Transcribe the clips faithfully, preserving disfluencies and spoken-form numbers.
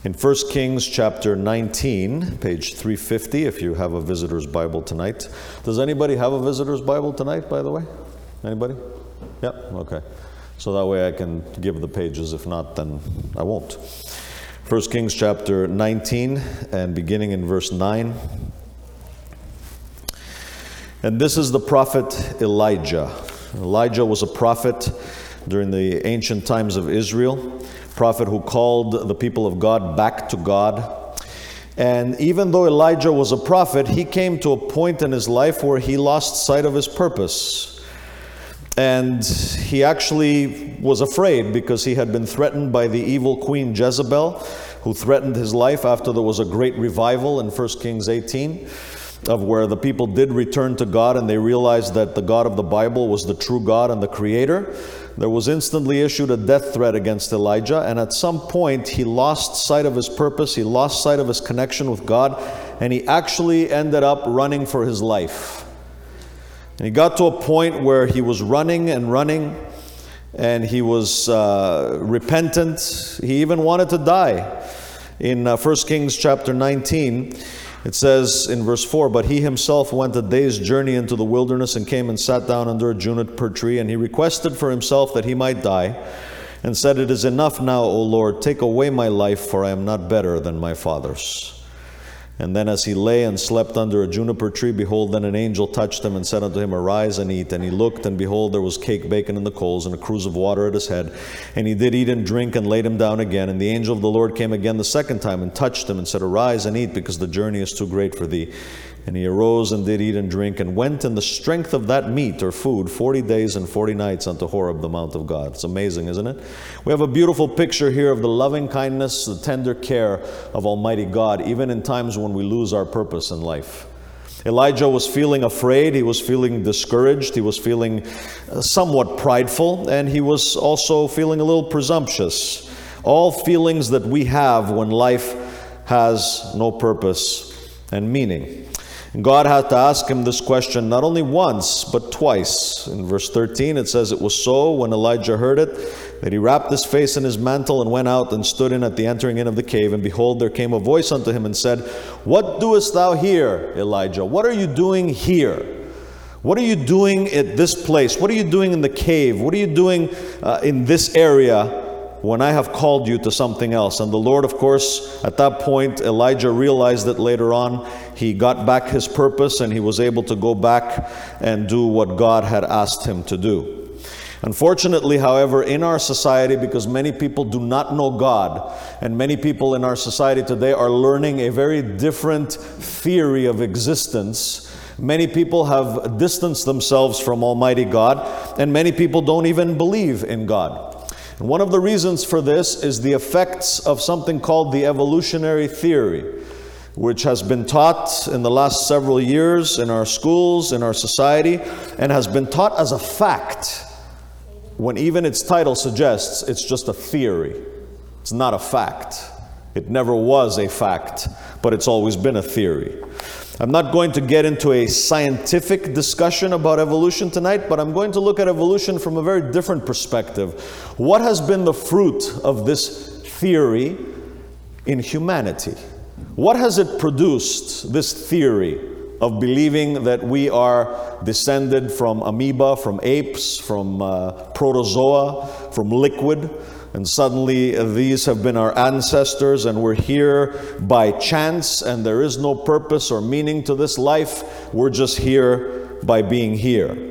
in First Kings chapter nineteen, page three fifty, if you have a visitor's Bible tonight. Does anybody have a visitor's Bible tonight, by the way? Anybody? Yeah, okay. So that way I can give the pages. If not, then I won't. First Kings chapter nineteen, and beginning in verse nine. And this is the prophet Elijah. Elijah was a prophet during the ancient times of Israel, a prophet who called the people of God back to God. And even though Elijah was a prophet, he came to a point in his life where he lost sight of his purpose. And he actually was afraid because he had been threatened by the evil queen Jezebel, who threatened his life after there was a great revival in First Kings eighteen. Of where the people did return to God and they realized that the God of the Bible was the true God and the Creator. There was instantly issued a death threat against Elijah, and at some point he lost sight of his purpose, he lost sight of his connection with God, and he actually ended up running for his life. And he got to a point where he was running and running, and he was uh, repentant. He even wanted to die. In uh, First Kings chapter nineteen, it says in verse four, but he himself went a day's journey into the wilderness and came and sat down under a juniper tree, and he requested for himself that he might die, and said, it is enough now, O Lord, take away my life, for I am not better than my fathers. And then as he lay and slept under a juniper tree, behold, then an angel touched him and said unto him, arise and eat. And he looked, and behold, there was cake baken in the coals, and a cruse of water at his head. And he did eat and drink, and laid him down again. And the angel of the Lord came again the second time, and touched him, and said, arise and eat, because the journey is too great for thee. And he arose and did eat and drink, and went in the strength of that meat or food forty days and forty nights unto Horeb, the mount of God. It's amazing, isn't it? We have a beautiful picture here of the loving kindness, the tender care of Almighty God, even in times when we lose our purpose in life. Elijah was feeling afraid, he was feeling discouraged, he was feeling somewhat prideful, and he was also feeling a little presumptuous. All feelings that we have when life has no purpose and meaning. God had to ask him this question not only once, but twice. In verse thirteen, it says, it was so when Elijah heard it, that he wrapped his face in his mantle and went out and stood in at the entering in of the cave. And behold, there came a voice unto him and said, what doest thou here, Elijah? What are you doing here? What are you doing at this place? What are you doing in the cave? What are you doing uh, in this area when I have called you to something else? And the Lord, of course, at that point, Elijah realized that later on, he got back his purpose and he was able to go back and do what God had asked him to do. Unfortunately, however, in our society, because many people do not know God, and many people in our society today are learning a very different theory of existence, many people have distanced themselves from Almighty God, and many people don't even believe in God. And one of the reasons for this is the effects of something called the evolutionary theory, which has been taught in the last several years in our schools, in our society, and has been taught as a fact, when even its title suggests it's just a theory. It's not a fact. It never was a fact, but it's always been a theory. I'm not going to get into a scientific discussion about evolution tonight, but I'm going to look at evolution from a very different perspective. What has been the fruit of this theory in humanity? What has it produced, this theory of believing that we are descended from amoeba, from apes, from uh, protozoa, from liquid, and suddenly uh, these have been our ancestors and we're here by chance and there is no purpose or meaning to this life. We're just here by being here.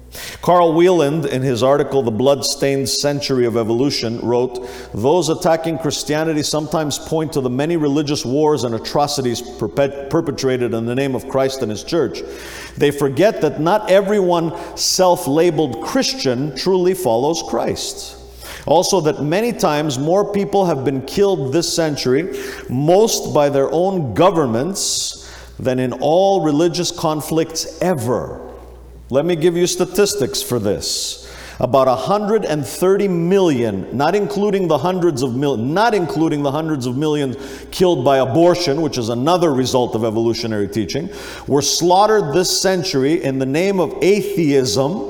Carl Wieland, in his article, The Blood-Stained Century of Evolution, wrote, those attacking Christianity sometimes point to the many religious wars and atrocities perpet- perpetrated in the name of Christ and His church. They forget that not everyone self-labeled Christian truly follows Christ. Also, that many times more people have been killed this century, most by their own governments, than in all religious conflicts ever. Let me give you statistics for this. About one hundred thirty million, not including the hundreds of millions, not including the hundreds of millions killed by abortion, which is another result of evolutionary teaching, were slaughtered this century in the name of atheism,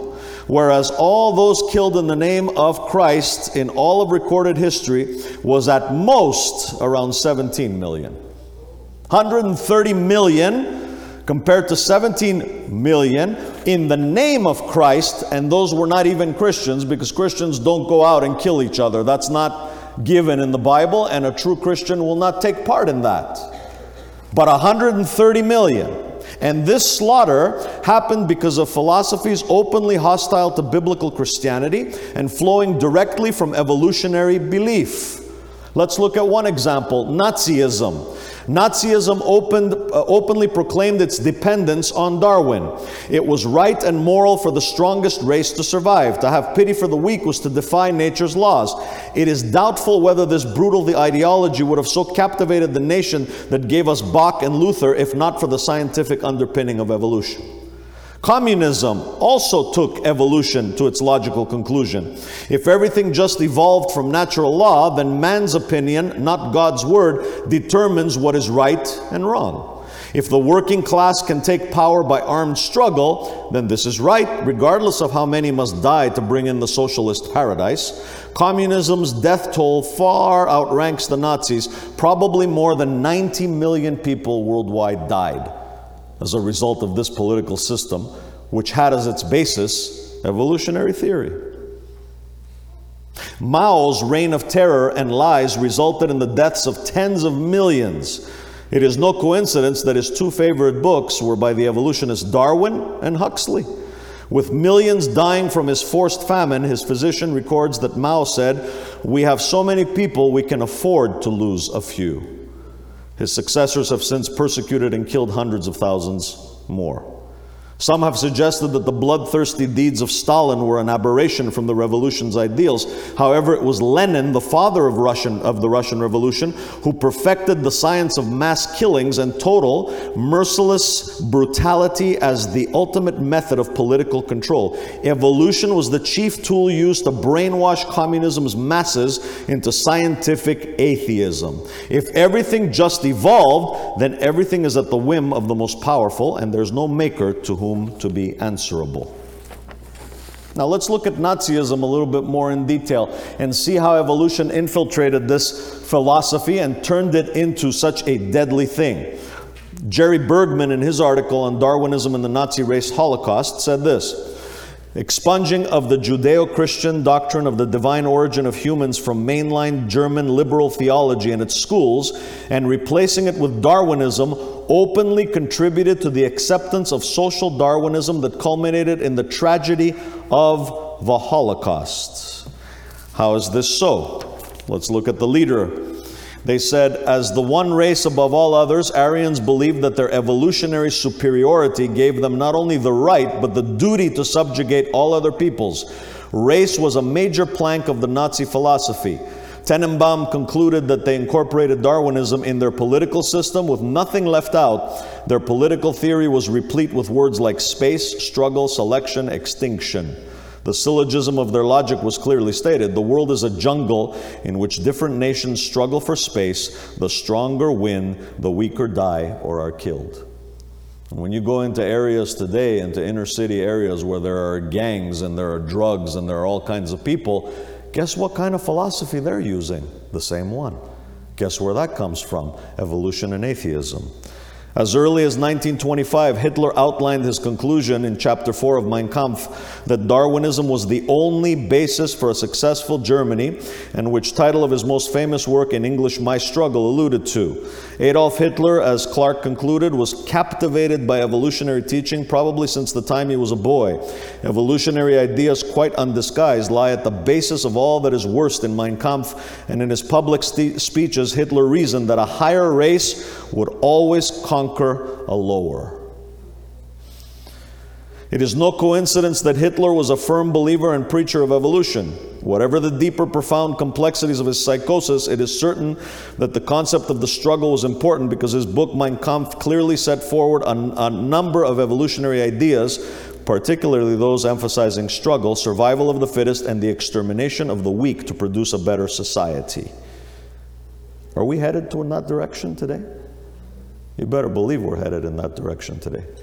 whereas all those killed in the name of Christ in all of recorded history was at most around seventeen million. one hundred thirty million compared to seventeen million in the name of Christ, and those were not even Christians, because Christians don't go out and kill each other. That's not given in the Bible, and a true Christian will not take part in that. But one hundred thirty million. And this slaughter happened because of philosophies openly hostile to biblical Christianity and flowing directly from evolutionary belief. Let's look at one example: Nazism. Nazism opened, uh, openly proclaimed its dependence on Darwin. It was right and moral for the strongest race to survive. To have pity for the weak was to defy nature's laws. It is doubtful whether this brutal ideology would have so captivated the nation that gave us Bach and Luther if not for the scientific underpinning of evolution. Communism also took evolution to its logical conclusion. If everything just evolved from natural law, then man's opinion, not God's word, determines what is right and wrong. If the working class can take power by armed struggle, then this is right, regardless of how many must die to bring in the socialist paradise. Communism's death toll far outranks the Nazis. Probably more than ninety million people worldwide died as a result of this political system, which had as its basis evolutionary theory. Mao's reign of terror and lies resulted in the deaths of tens of millions. It is no coincidence that his two favorite books were by the evolutionists Darwin and Huxley. With millions dying from his forced famine, his physician records that Mao said, "We have so many people, we can afford to lose a few." His successors have since persecuted and killed hundreds of thousands more. Some have suggested that the bloodthirsty deeds of Stalin were an aberration from the revolution's ideals. However, it was Lenin, the father of Russian of the Russian Revolution, who perfected the science of mass killings and total, merciless brutality as the ultimate method of political control. Evolution was the chief tool used to brainwash communism's masses into scientific atheism. If everything just evolved, then everything is at the whim of the most powerful, and there's no maker to whom to be answerable. Now let's look at Nazism a little bit more in detail and see how evolution infiltrated this philosophy and turned it into such a deadly thing. Jerry Bergman, in his article on Darwinism and the Nazi race Holocaust, said this: expunging of the Judeo-Christian doctrine of the divine origin of humans from mainline German liberal theology in its schools and replacing it with Darwinism openly contributed to the acceptance of social Darwinism that culminated in the tragedy of the Holocaust. How is this so? Let's look at the leader. They said, as the one race above all others, Aryans believed that their evolutionary superiority gave them not only the right, but the duty to subjugate all other peoples. Race was a major plank of the Nazi philosophy. Tenenbaum concluded that they incorporated Darwinism in their political system with nothing left out. Their political theory was replete with words like space, struggle, selection, extinction. The syllogism of their logic was clearly stated. The world is a jungle in which different nations struggle for space. The stronger win, the weaker die or are killed. And when you go into areas today, into inner city areas where there are gangs and there are drugs and there are all kinds of people, guess what kind of philosophy they're using? The same one. Guess where that comes from? Evolution and atheism. As early as nineteen twenty-five, Hitler outlined his conclusion in chapter four of Mein Kampf that Darwinism was the only basis for a successful Germany, and which title of his most famous work in English, My Struggle, alluded to. Adolf Hitler, as Clark concluded, was captivated by evolutionary teaching probably since the time he was a boy. Evolutionary ideas, quite undisguised, lie at the basis of all that is worst in Mein Kampf, and in his public speeches, Hitler reasoned that a higher race would always conquer a lower. It is no coincidence that Hitler was a firm believer and preacher of evolution. Whatever the deeper, profound complexities of his psychosis, it is certain that the concept of the struggle was important because his book Mein Kampf clearly set forward a, a number of evolutionary ideas, particularly those emphasizing struggle, survival of the fittest, and the extermination of the weak to produce a better society. Are we headed toward that direction today? You better believe we're headed in that direction today.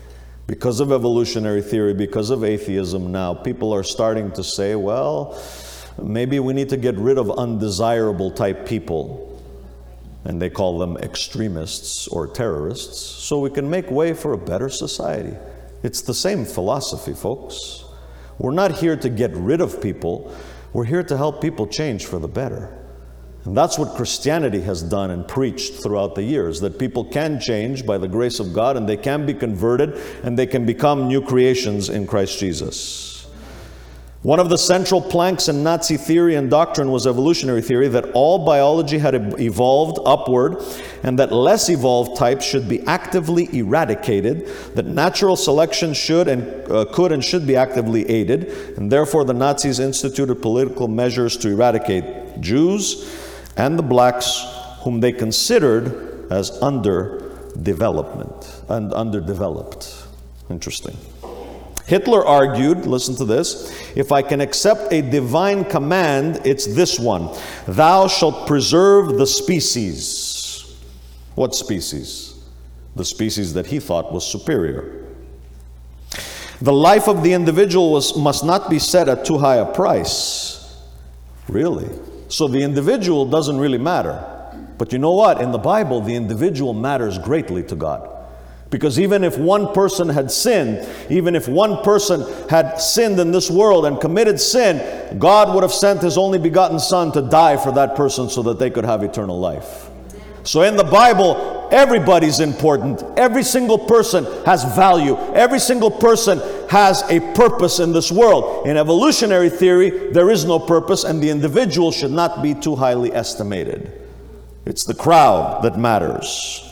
Because of evolutionary theory, because of atheism now, people are starting to say, well, maybe we need to get rid of undesirable type people. And they call them extremists or terrorists, so we can make way for a better society. It's the same philosophy, folks. We're not here to get rid of people. We're here to help people change for the better. And that's what Christianity has done and preached throughout the years, that people can change by the grace of God, and they can be converted, and they can become new creations in Christ Jesus. One of the central planks in Nazi theory and doctrine was evolutionary theory, that all biology had evolved upward and that less evolved types should be actively eradicated, that natural selection should and uh, could and should be actively aided, and therefore the Nazis instituted political measures to eradicate Jews and the blacks whom they considered as underdevelopment and underdeveloped. Interesting. Hitler argued, listen to this, if I can accept a divine command, it's this one: thou shalt preserve the species. What species? The species that he thought was superior. The life of the individual was, must not be set at too high a price. Really? So the individual doesn't really matter. But you know what? In the Bible, the individual matters greatly to God. Because even if one person had sinned, even if one person had sinned in this world and committed sin, God would have sent His only begotten Son to die for that person so that they could have eternal life. So in the Bible, everybody's important. Every single person has value. Every single person has a purpose in this world. In evolutionary theory, there is no purpose, and the individual should not be too highly estimated. It's the crowd that matters.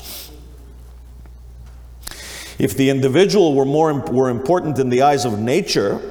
If the individual were more were important in the eyes of nature,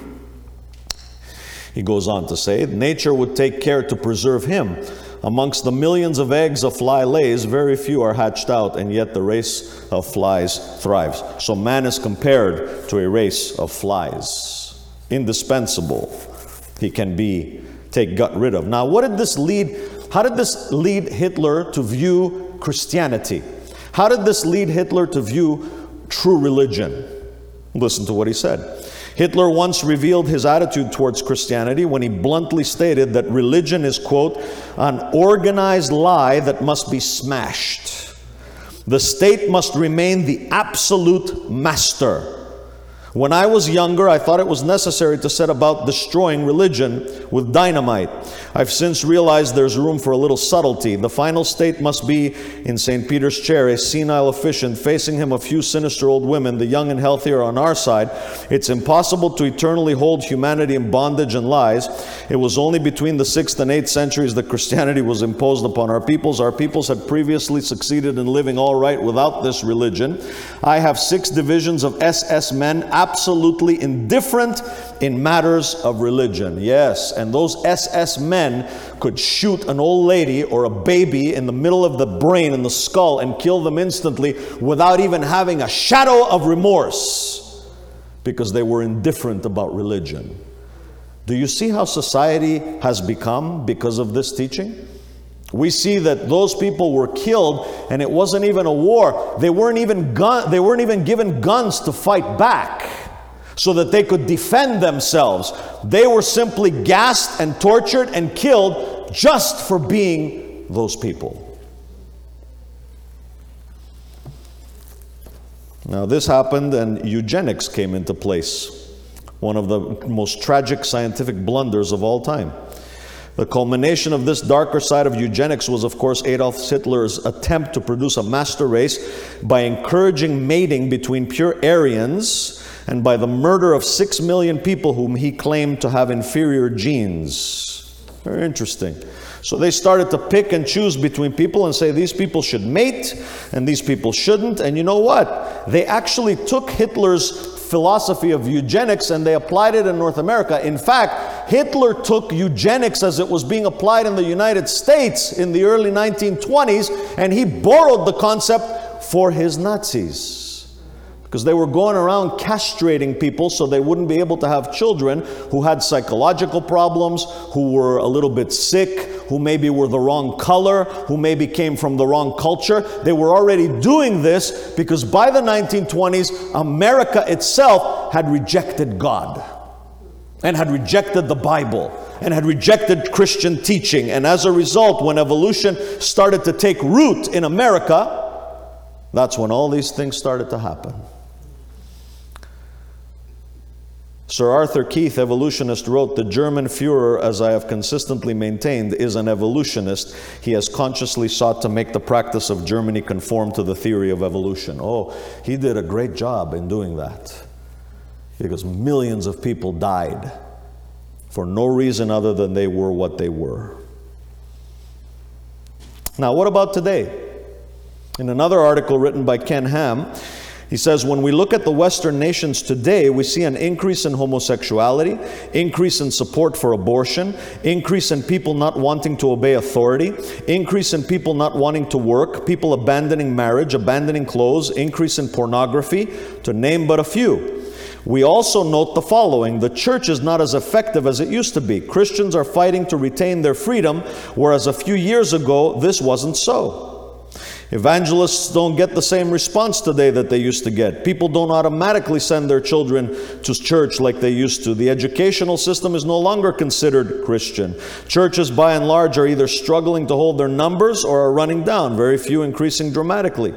he goes on to say, nature would take care to preserve him. Amongst the millions of eggs a fly lays, very few are hatched out, and yet the race of flies thrives. So man is compared to a race of flies. Indispensable. He can be take got rid of. Now, what did this lead? How did this lead Hitler to view Christianity? How did this lead Hitler to view true religion? Listen to what he said. Hitler once revealed his attitude towards Christianity when he bluntly stated that religion is, quote, an organized lie that must be smashed. The state must remain the absolute master. When I was younger, I thought it was necessary to set about destroying religion with dynamite. I've since realized there's room for a little subtlety. The final state must be in Saint Peter's chair, a senile officiant, facing him a few sinister old women, the young and healthy are on our side. It's impossible to eternally hold humanity in bondage and lies. It was only between the sixth and eighth centuries that Christianity was imposed upon our peoples. Our peoples had previously succeeded in living all right without this religion. I have six divisions of S S men, absolutely indifferent in matters of religion. Yes, and those S S men could shoot an old lady or a baby in the middle of the brain and the skull and kill them instantly without even having a shadow of remorse, because they were indifferent about religion. Do you see how society has become because of this teaching? We see that those people were killed, and it wasn't even a war. They weren't even gun, they weren't even given guns to fight back so that they could defend themselves. They were simply gassed and tortured and killed just for being those people. Now this happened, and eugenics came into place. One of the most tragic scientific blunders of all time. The culmination of this darker side of eugenics was, of course, Adolf Hitler's attempt to produce a master race by encouraging mating between pure Aryans and by the murder of six million people whom he claimed to have inferior genes. Very interesting. So they started to pick and choose between people and say these people should mate and these people shouldn't. And you know what? They actually took Hitler's philosophy of eugenics and they applied it in North America. In fact, Hitler took eugenics as it was being applied in the United States in the early nineteen twenties, and he borrowed the concept for his Nazis. Because they were going around castrating people so they wouldn't be able to have children who had psychological problems, who were a little bit sick, who maybe were the wrong color, who maybe came from the wrong culture. They were already doing this because by the nineteen twenties, America itself had rejected God and had rejected the Bible and had rejected Christian teaching. And as a result, when evolution started to take root in America, that's when all these things started to happen. Sir Arthur Keith, evolutionist, wrote, "The German Führer, as I have consistently maintained, is an evolutionist. He has consciously sought to make the practice of Germany conform to the theory of evolution." Oh, he did a great job in doing that, because millions of people died for no reason other than they were what they were. Now, what about today? In another article written by Ken Ham, he says, when we look at the Western nations today, we see an increase in homosexuality, increase in support for abortion, increase in people not wanting to obey authority, increase in people not wanting to work, people abandoning marriage, abandoning clothes, increase in pornography, to name but a few. We also note the following: the church is not as effective as it used to be. Christians are fighting to retain their freedom, whereas a few years ago, this wasn't so. Evangelists don't get the same response today that they used to get. People don't automatically send their children to church like they used to. The educational system is no longer considered Christian. Churches, by and large, are either struggling to hold their numbers or are running down, very few increasing dramatically.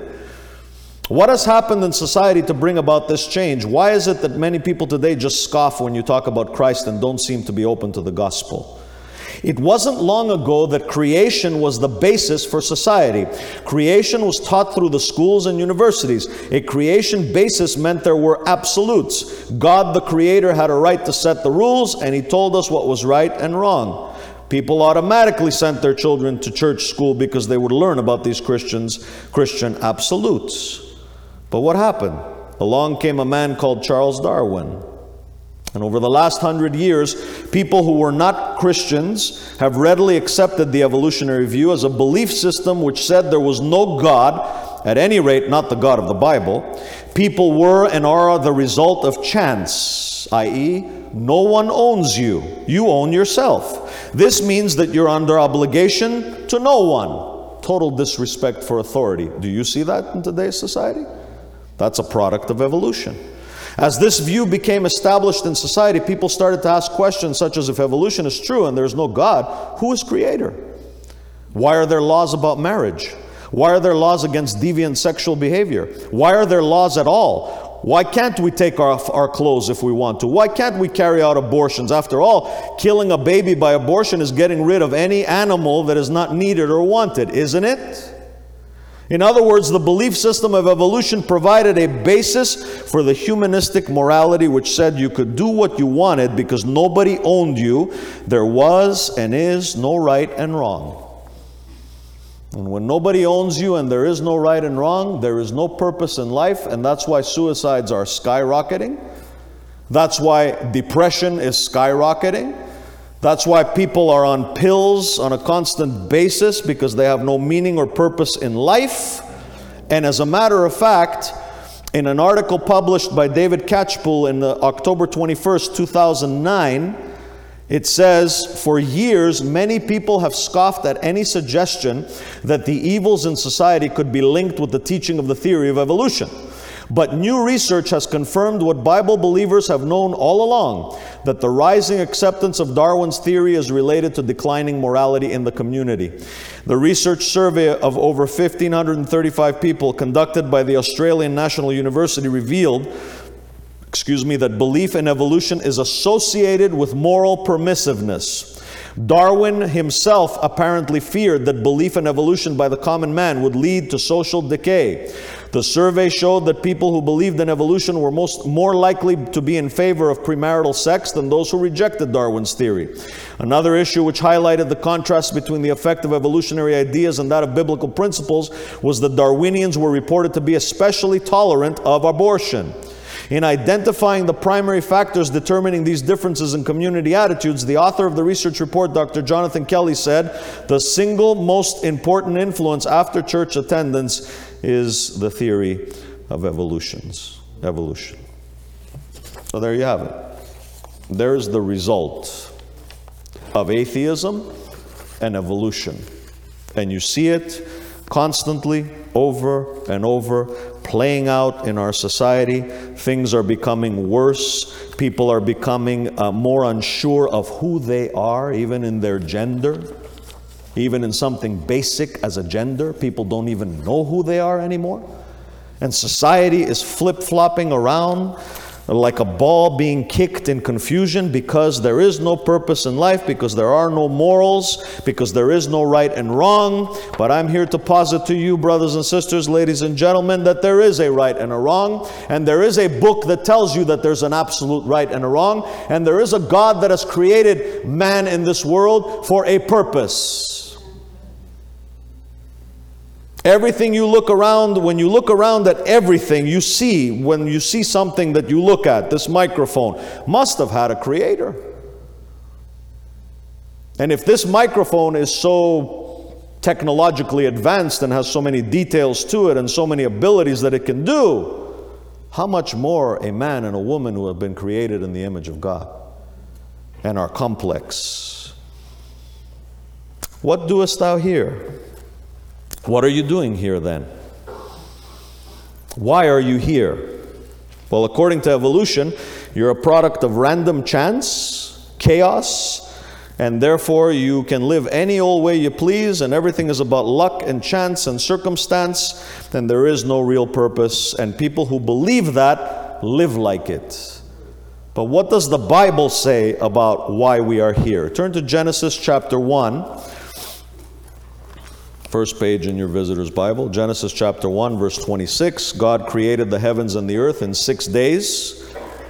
What has happened in society to bring about this change? Why is it that many people today just scoff when you talk about Christ and don't seem to be open to the gospel? It wasn't long ago that creation was the basis for society. Creation was taught through the schools and universities. A creation basis meant there were absolutes. God, the Creator, had a right to set the rules, and He told us what was right and wrong. People automatically sent their children to church school because they would learn about these Christians, Christian absolutes. But what happened? Along came a man called Charles Darwin. And over the last hundred years, people who were not Christians have readily accepted the evolutionary view as a belief system which said there was no God, at any rate not the God of the Bible. People were and are the result of chance, that is, no one owns you. You own yourself. This means that you're under obligation to no one. Total disrespect for authority. Do you see that in today's society? That's a product of evolution. As this view became established in society, people started to ask questions such as, if evolution is true and there's no God, who is creator? Why are there laws about marriage? Why are there laws against deviant sexual behavior? Why are there laws at all? Why can't we take off our clothes if we want to? Why can't we carry out abortions? After all, killing a baby by abortion is getting rid of any animal that is not needed or wanted, isn't it? In other words, the belief system of evolution provided a basis for the humanistic morality which said you could do what you wanted because nobody owned you. There was and is no right and wrong. And when nobody owns you and there is no right and wrong, there is no purpose in life, and that's why suicides are skyrocketing. That's why depression is skyrocketing. That's why people are on pills on a constant basis, because they have no meaning or purpose in life. And as a matter of fact, in an article published by David Catchpool in uh, October twenty-first, two thousand nine, it says, for years, many people have scoffed at any suggestion that the evils in society could be linked with the teaching of the theory of evolution. But new research has confirmed what Bible believers have known all along, that the rising acceptance of Darwin's theory is related to declining morality in the community. The research survey of over one thousand five hundred thirty-five people conducted by the Australian National University revealed, excuse me, that belief in evolution is associated with moral permissiveness. Darwin himself apparently feared that belief in evolution by the common man would lead to social decay. The survey showed that people who believed in evolution were most, more likely to be in favor of premarital sex than those who rejected Darwin's theory. Another issue which highlighted the contrast between the effect of evolutionary ideas and that of biblical principles was that Darwinians were reported to be especially tolerant of abortion. In identifying the primary factors determining these differences in community attitudes, the author of the research report, Doctor Jonathan Kelly, said, the single most important influence after church attendance is the theory of evolutions, evolution. So there you have it. There's the result of atheism an evolution. And you see it constantly, over and over, playing out in our society. Things are becoming worse. People are becoming uh, more unsure of who they are, even in their gender. Even in something basic as a gender, people don't even know who they are anymore. And society is flip-flopping around like a ball being kicked in confusion, because there is no purpose in life, because there are no morals, because there is no right and wrong. But I'm here to posit to you, brothers and sisters, ladies and gentlemen, that there is a right and a wrong, and there is a book that tells you that there's an absolute right and a wrong, and there is a God that has created man in this world for a purpose. Everything you look around, when you look around at everything you see, when you see something that you look at, this microphone must have had a creator. And if this microphone is so technologically advanced and has so many details to it and so many abilities that it can do, how much more a man and a woman who have been created in the image of God and are complex. What doest thou here? What are you doing here then? Why are you here? Well, according to evolution, you're a product of random chance, chaos, and therefore you can live any old way you please, and everything is about luck and chance and circumstance, and there is no real purpose. And people who believe that live like it. But what does the Bible say about why we are here? Turn to Genesis chapter one. First page in your visitor's Bible, Genesis chapter one, verse twenty-six. God created the heavens and the earth in six days.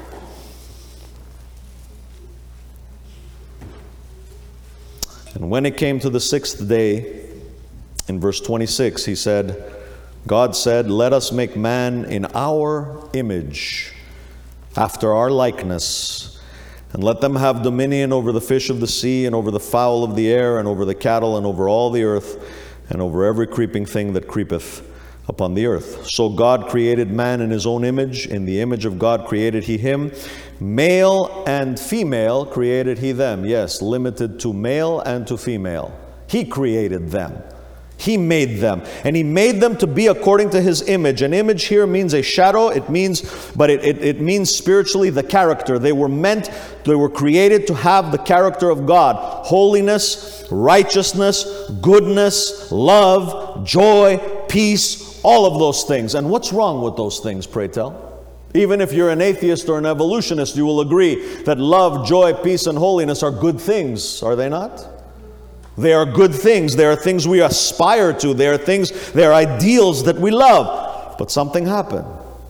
And when it came to the sixth day, in verse twenty-six, he said, God said, let us make man in our image, after our likeness, and let them have dominion over the fish of the sea, and over the fowl of the air, and over the cattle, and over all the earth, and over every creeping thing that creepeth upon the earth. So God created man in his own image. In the image of God created he him. Male and female created he them. Yes, limited to male and to female. He created them. He made them. And he made them to be according to his image. An image here means a shadow. It means, but it, it, it means spiritually the character. They were meant, they were created to have the character of God. Holiness, righteousness, goodness, love, joy, peace, all of those things. And what's wrong with those things, pray tell? Even if you're an atheist or an evolutionist, you will agree that love, joy, peace, and holiness are good things, are they not? They are good things. They are things we aspire to. They are things, they are ideals that we love. But something happened.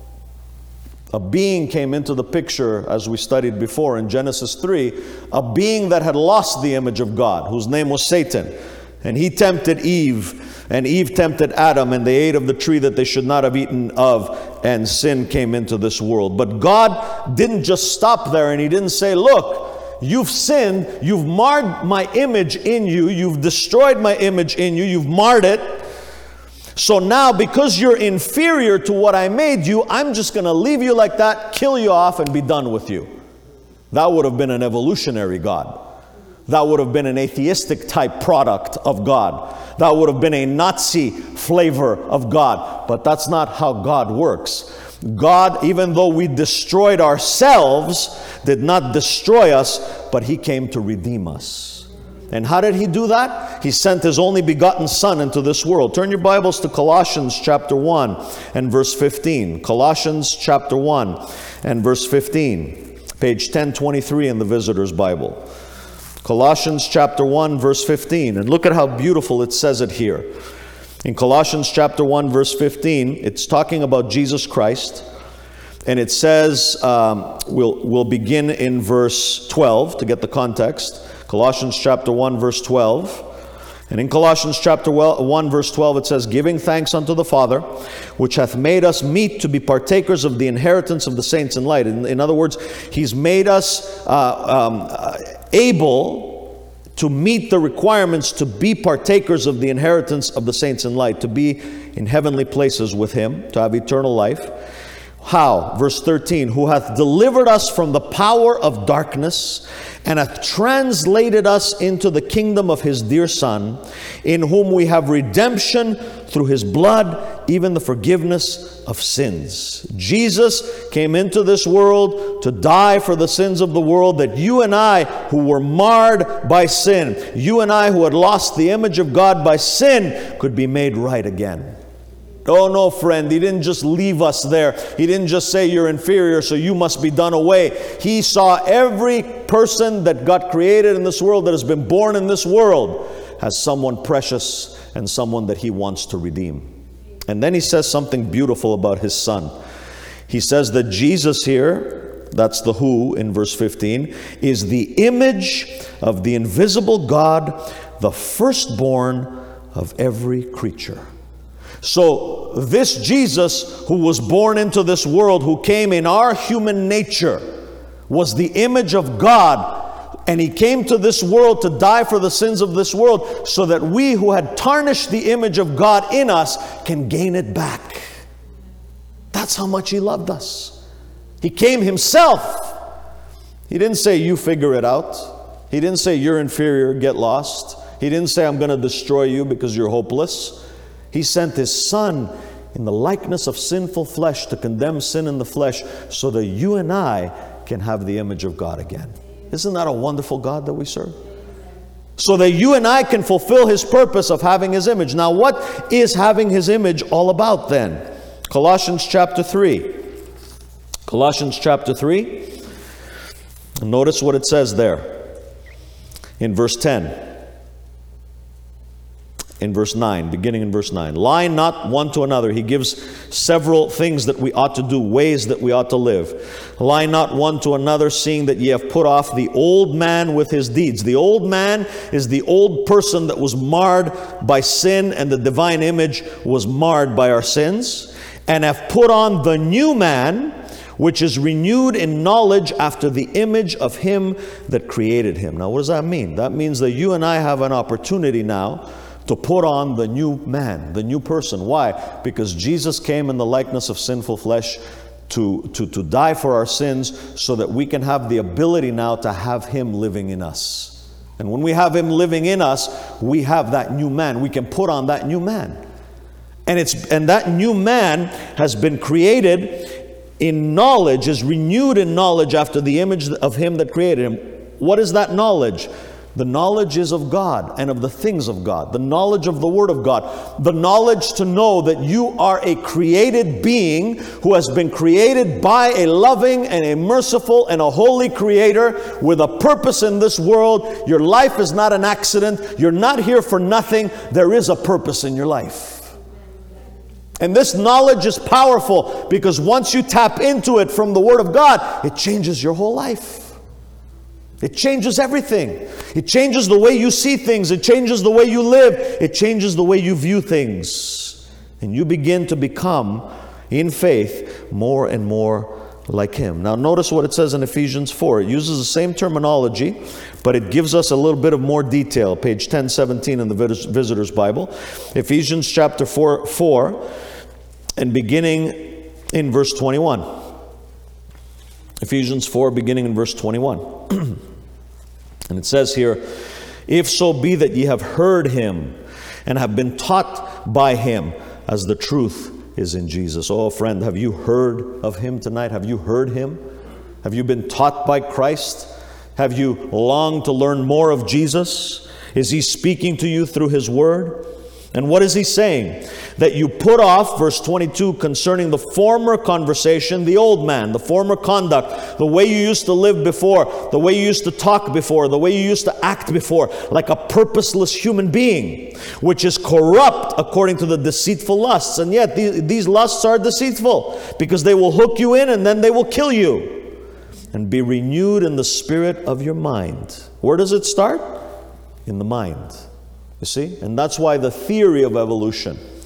A being came into the picture, as we studied before in Genesis three, a being that had lost the image of God, whose name was Satan. And he tempted Eve, and Eve tempted Adam, and they ate of the tree that they should not have eaten of, and sin came into this world. But God didn't just stop there, and he didn't say, look, you've sinned, you've marred my image in you, you've destroyed my image in you, you've marred it. So now, because you're inferior to what I made you, I'm just going to leave you like that, kill you off, and be done with you. That would have been an evolutionary God. That would have been an atheistic type product of God. That would have been a Nazi flavor of God. But that's not how God works. God, even though we destroyed ourselves, did not destroy us, but he came to redeem us. And how did he do that? He sent his only begotten Son into this world. Turn your Bibles to Colossians chapter one and verse fifteen. Colossians chapter one and verse fifteen. Page ten twenty-three in the Visitor's Bible. Colossians chapter one verse fifteen. And look at how beautiful it says it here. In Colossians chapter one verse fifteen, it's talking about Jesus Christ. And it says, um, we'll, we'll begin in verse twelve to get the context. Colossians chapter one verse twelve. And in Colossians chapter one verse twelve it says, giving thanks unto the Father, which hath made us meet to be partakers of the inheritance of the saints in light. In, in other words, he's made us uh, um, uh, able to meet the requirements to be partakers of the inheritance of the saints in light, to be in heavenly places with him, to have eternal life. How? Verse thirteen, who hath delivered us from the power of darkness and hath translated us into the kingdom of his dear Son, in whom we have redemption through his blood, even the forgiveness of sins. Jesus came into this world to die for the sins of the world, that you and I, who were marred by sin, you and I who had lost the image of God by sin, could be made right again. Oh no, friend, he didn't just leave us there. He didn't just say you're inferior, so you must be done away. He saw every person that got created in this world, that has been born in this world, as someone precious and someone that he wants to redeem. And then he says something beautiful about his Son. He says that Jesus here, that's the who in verse fifteen, is the image of the invisible God, the firstborn of every creature. So this Jesus who was born into this world, who came in our human nature, was the image of God, and he came to this world to die for the sins of this world, so that we who had tarnished the image of God in us can gain it back. That's how much he loved us. He came himself. He didn't say, you figure it out. He didn't say, you're inferior, get lost. He didn't say, I'm going to destroy you because you're hopeless. He sent his Son in the likeness of sinful flesh to condemn sin in the flesh, so that you and I can have the image of God again. Isn't that a wonderful God that we serve? So that you and I can fulfill his purpose of having his image. Now, what is having his image all about then? Colossians chapter three. Colossians chapter three. Notice what it says there in verse ten. In verse nine, beginning in verse nine. Lie not one to another. He gives several things that we ought to do, ways that we ought to live. Lie not one to another, seeing that ye have put off the old man with his deeds. The old man is the old person that was marred by sin, and the divine image was marred by our sins. And have put on the new man, which is renewed in knowledge after the image of him that created him. Now, what does that mean? That means that you and I have an opportunity now to put on the new man, the new person. Why? Because Jesus came in the likeness of sinful flesh to, to, to die for our sins, so that we can have the ability now to have him living in us. And when we have him living in us, we have that new man. We can put on that new man. And it's and that new man has been created in knowledge, is renewed in knowledge after the image of him that created him. What is that knowledge? The knowledge is of God and of the things of God. The knowledge of the Word of God. The knowledge to know that you are a created being who has been created by a loving and a merciful and a holy Creator with a purpose in this world. Your life is not an accident. You're not here for nothing. There is a purpose in your life. And this knowledge is powerful, because once you tap into it from the Word of God, it changes your whole life. It changes everything. It changes the way you see things. It changes the way you live. It changes the way you view things. And you begin to become, in faith, more and more like him. Now notice what it says in Ephesians four. It uses the same terminology, but it gives us a little bit of more detail. Page ten seventeen in the Visitor's Bible. Ephesians chapter four, four, and beginning in verse twenty-one. Ephesians four, beginning in verse twenty-one. And it says here, if so be that ye have heard him and have been taught by him, as the truth is in Jesus. Oh, friend, have you heard of him tonight? Have you heard him? Have you been taught by Christ? Have you longed to learn more of Jesus? Is he speaking to you through his word? And what is he saying? That you put off, verse twenty-two, concerning the former conversation, the old man, the former conduct, the way you used to live before, the way you used to talk before, the way you used to act before, like a purposeless human being, which is corrupt according to the deceitful lusts. And yet these, these lusts are deceitful, because they will hook you in and then they will kill you. And be renewed in the spirit of your mind. Where does it start? In the mind. You see? And that's why the theory of evolution,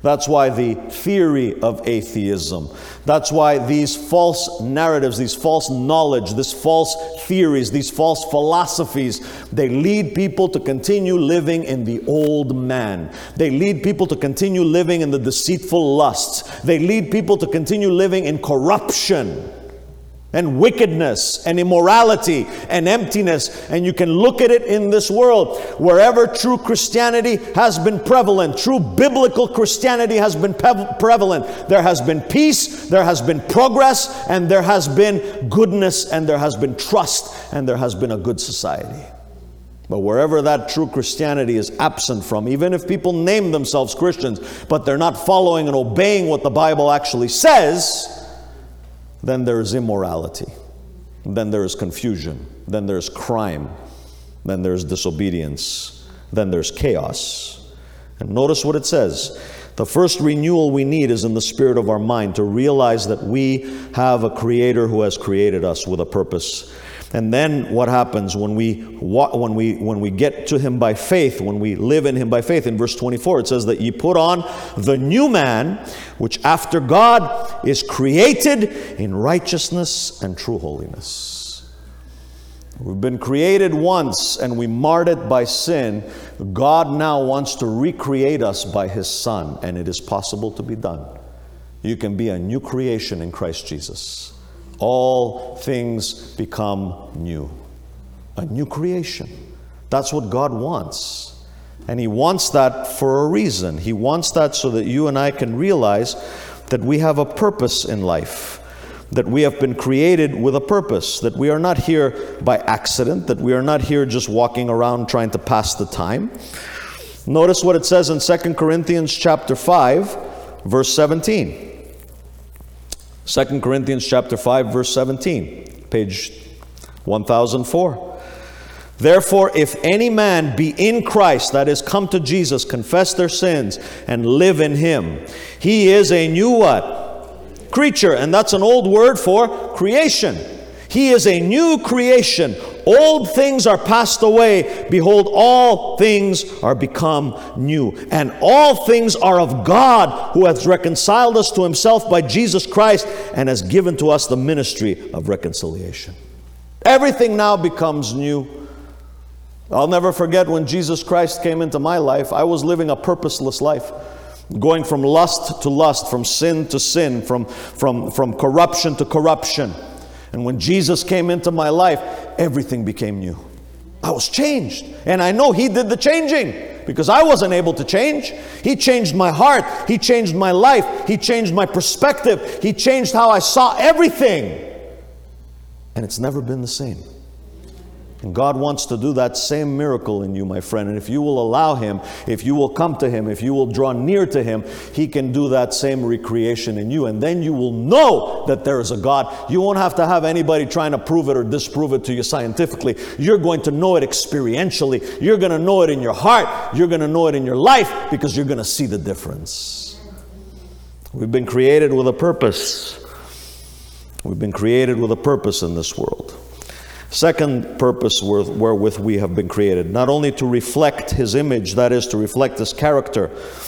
That's why the theory of atheism. That's why these false narratives, these false knowledge, these false theories, these false philosophies, they lead people to continue living in the old man. They lead people to continue living in the deceitful lusts. They lead people to continue living in corruption and wickedness and immorality and emptiness. And you can look at it in this world. Wherever true Christianity has been prevalent, true biblical Christianity has been pe- prevalent, there has been peace, there has been progress, and there has been goodness, and there has been trust, and there has been a good society. But wherever that true Christianity is absent from, even if people name themselves Christians, but they're not following and obeying what the Bible actually says, then there is immorality, then there is confusion, then there's crime, then there's disobedience, then there's chaos. And notice what it says. The first renewal we need is in the spirit of our mind, to realize that we have a Creator who has created us with a purpose. And then what happens when we when we when we get to Him by faith, when we live in Him by faith? In verse twenty-four, it says that ye put on the new man, which after God is created in righteousness and true holiness. We've been created once and we marred it by sin. God now wants to recreate us by His Son, and it is possible to be done. You can be a new creation in Christ Jesus. All things become new. A new creation. That's what God wants. And He wants that for a reason. He wants that so that you and I can realize that we have a purpose in life. That we have been created with a purpose. That we are not here by accident. That we are not here just walking around trying to pass the time. Notice what it says in Second Corinthians chapter five, verse seventeen. Second Corinthians chapter five, verse seventeen, page one thousand four. Therefore, if any man be in Christ, that is, come to Jesus, confess their sins, and live in Him, he is a new what? Creature. And that's an old word for creation. He is a new creation. Old things are passed away. Behold, all things are become new. And all things are of God, who hath reconciled us to Himself by Jesus Christ, and has given to us the ministry of reconciliation. Everything now becomes new. I'll never forget when Jesus Christ came into my life. I was living a purposeless life, going from lust to lust, from sin to sin, from, from, from corruption to corruption. And when Jesus came into my life, everything became new. I was changed. And I know He did the changing, because I wasn't able to change. He changed my heart. He changed my life. He changed my perspective. He changed how I saw everything. And it's never been the same. And God wants to do that same miracle in you, my friend. And if you will allow Him, if you will come to Him, if you will draw near to Him, He can do that same recreation in you. And then you will know that there is a God. You won't have to have anybody trying to prove it or disprove it to you scientifically. You're going to know it experientially. You're going to know it in your heart. You're going to know it in your life, because you're going to see the difference. We've been created with a purpose. We've been created with a purpose in this world. Second purpose wherewith we have been created, not only to reflect His image, that is, to reflect His character,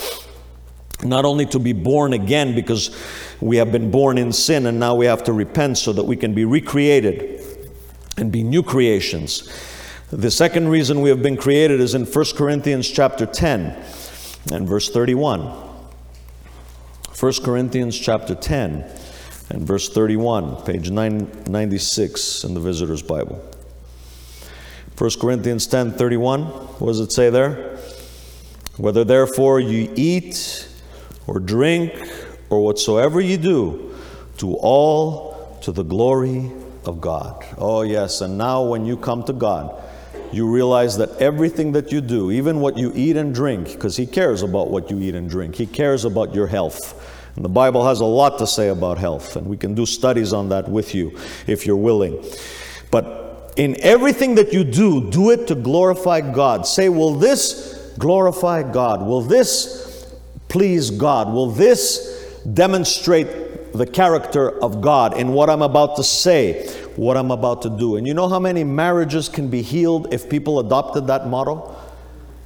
not only to be born again, because we have been born in sin and now we have to repent so that we can be recreated and be new creations. The second reason we have been created is in First Corinthians chapter ten and verse thirty-one. First Corinthians chapter ten and verse thirty-one, page nine ninety-six in the Visitor's Bible. First Corinthians ten thirty-one, what does it say there? Whether therefore you eat or drink or whatsoever you do, do all to the glory of God. Oh yes, and now when you come to God, you realize that everything that you do, even what you eat and drink, because He cares about what you eat and drink. He cares about your health. And the Bible has a lot to say about health, and we can do studies on that with you if you're willing. But in everything that you do, do it to glorify God. Say, will this glorify God? Will this please God? Will this demonstrate the character of God in what I'm about to say, what I'm about to do? And you know how many marriages can be healed if people adopted that motto?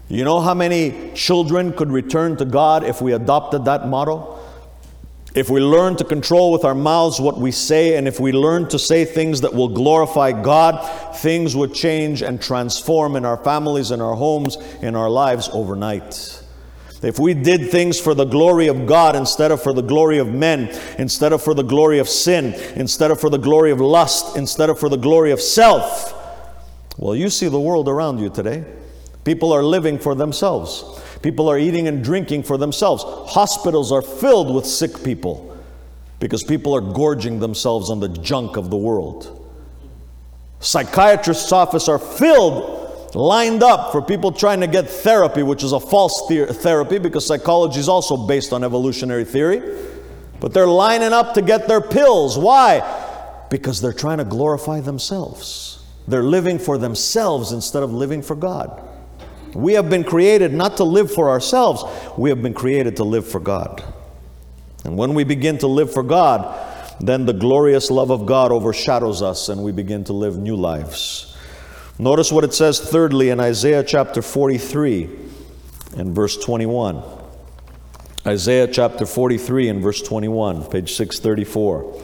You know how many children could return to God if we adopted that motto? If we learn to control with our mouths what we say, and if we learn to say things that will glorify God, things would change and transform in our families, in our homes, in our lives overnight. If we did things for the glory of God instead of for the glory of men, instead of for the glory of sin, instead of for the glory of lust, instead of for the glory of self, well, you see the world around you today. People are living for themselves. People are eating and drinking for themselves. Hospitals are filled with sick people because people are gorging themselves on the junk of the world. Psychiatrists' offices are filled, lined up for people trying to get therapy, which is a false the- therapy because psychology is also based on evolutionary theory. But they're lining up to get their pills. Why? Because they're trying to glorify themselves. They're living for themselves instead of living for God. We have been created not to live for ourselves. We have been created to live for God. And when we begin to live for God, then the glorious love of God overshadows us and we begin to live new lives. Notice what it says thirdly in Isaiah chapter forty-three and verse twenty-one. Isaiah chapter forty-three and verse twenty-one, page six thirty-four.